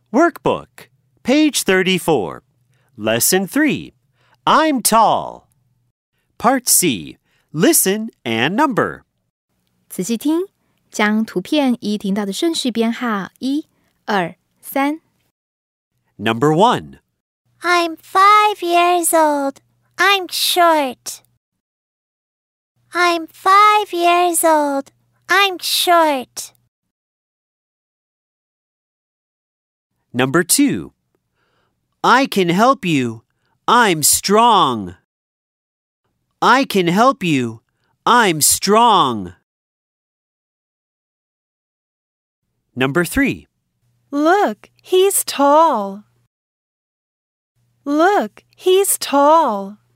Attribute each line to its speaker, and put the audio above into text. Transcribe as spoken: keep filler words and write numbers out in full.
Speaker 1: Workbook, page thirty-four. Lesson three. I'm tall. Part C. Listen and number.
Speaker 2: 仔细听，将图片依听到的顺序编号一、二、三。
Speaker 1: Number one.
Speaker 3: I'm five years old. I'm short. I'm five years old. I'm short.
Speaker 1: Number two. I can help you. I'm strong. I can help you. I'm strong. Number three.
Speaker 4: Look, he's tall. Look, he's tall.